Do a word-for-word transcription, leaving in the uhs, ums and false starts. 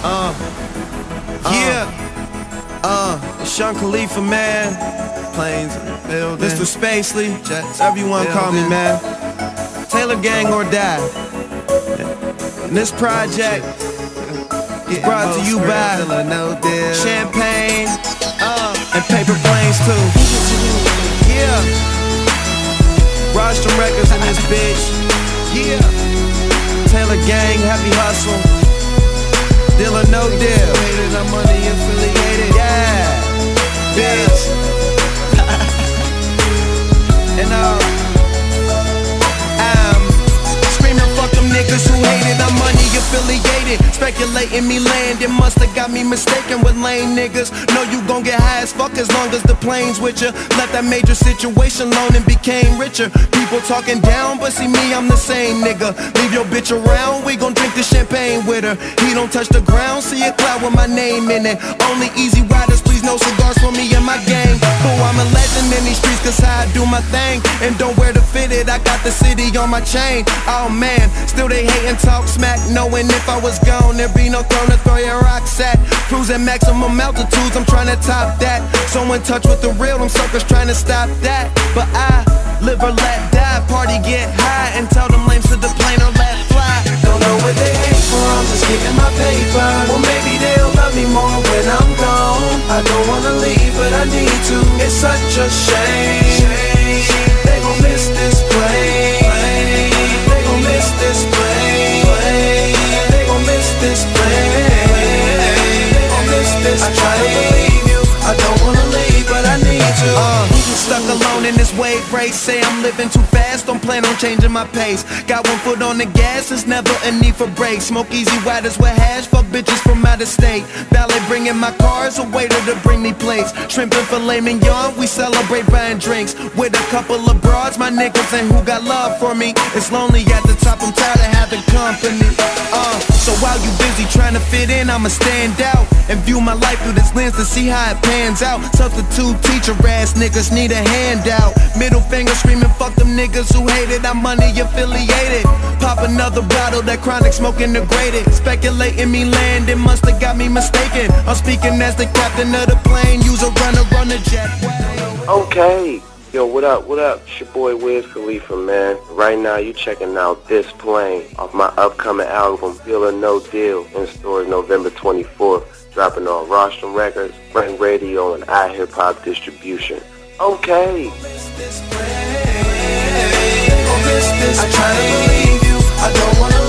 Uh, yeah, uh, it's Sean Khalifa, man. Planes in the building. Mister Spacely, Jets, everyone call me, man. Taylor Gang or Die. And this project is brought to you by Champagne uh, and Paper Planes too. Yeah, Rostrum Records in this bitch. Yeah, Taylor Gang, Happy Hustle. Deal or no deal. I'm money affiliated. Yeah, bitch. And uh, I'm screaming, fuck them niggas who hate it. I'm money affiliated. Speculating me land, it musta got me mistaken with lame niggas. Know you gon' get high as fuck as long as the plane's with ya. Left that major situation alone and became richer. People talking down, but see me, I'm the same nigga. Leave your bitch around, we gon' drink the champagne with her. He don't touch the ground, see a cloud with my name in it. Only easy riders, please no cigars for me and my gang. Oh, I'm a legend in these streets cause how I do my thing. And don't wear the fitted, I got the city on my chain. Oh man, still they hate and talk smack, knowing if I was gone there'd be no throne to throw your rocks at. Cruising maximum altitudes, I'm trying to top that. So in touch with the real, them suckers trying to stop that. But I live or let die, party get high, and tell them lames to the plane or let fly. Don't know what they hate for, I'm just getting my paper. Well maybe they'll love me more when I'm gone. I don't wanna leave but I need to, it's such a shame. They gon' miss this plane. They gon' miss this plane. They gon' miss this plane. They gon' miss this plane. I try to believe you, I don't wanna leave but I need to. uh, Stuck alone in this wave race, say I'm living too fast, don't plan on changing my pace. Got one foot on the gas, there's never a need for brakes. Smoke easy riders with hash, fuck bitches from out of state. Valet bringing my cars, a waiter to bring me plates. Shrimp and filet mignon, we celebrate buying drinks. With a couple of broads, my niggas and who got love for me. It's lonely at the top, I'm tired of having company. Uh, so while you busy trying to fit in, I'ma stand out and view my life through this lens to see how it pans out. Substitute teacher ass niggas need a handout. Middle finger screaming, fuck them niggas who hate it. I'm money affiliated. Pop another bottle, that chronic smoking degraded. Speculating me land, it musta got me mistaken. I'm speaking as the captain of the plane. Use a runner, run a jet. Okay. Yo, what up, what up? It's your boy Wiz Khalifa, man. Right now, you checking out This Plane off my upcoming album, Deal or No Deal, in stores November twenty-fourth. Dropping on Rostrum Records, Ring Radio, and iHip-Hop Distribution. Okay. I try to believe you, I don't wanna